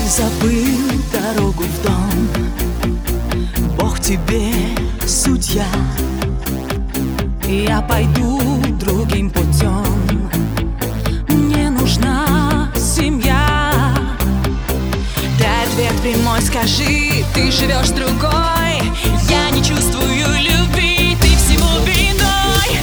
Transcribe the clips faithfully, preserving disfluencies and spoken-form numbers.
забыл дорогу в дом. Бог тебе судья, я пойду другим путем. Мне нужна семья. Ты ответ прямой скажи, ты живешь с другой. Я не чувствую любви, ты всему виной.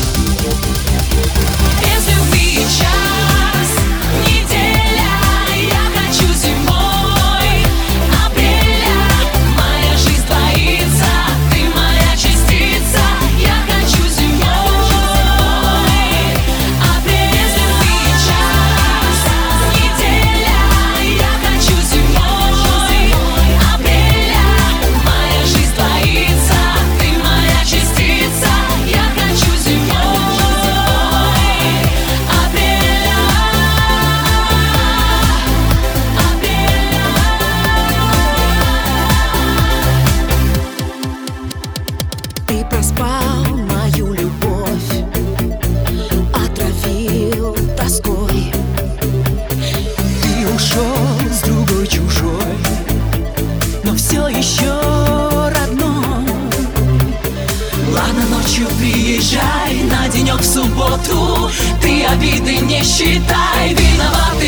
Без любви час, неделя, я хочу зимой апреля. Моя жизнь двоится, ты моя частица. Я хочу зимой апреля. Без любви час, неделя, я хочу зимой апреля. Моя жизнь двоится, ты моя частица. Я хочу зимой апреля. Ты проспал мою любовь, отравил тоской. Ты ушел с другой чужой, но все еще родной. Ладно, ночью приезжай на денек в субботу. Ты обиды не считай, виноват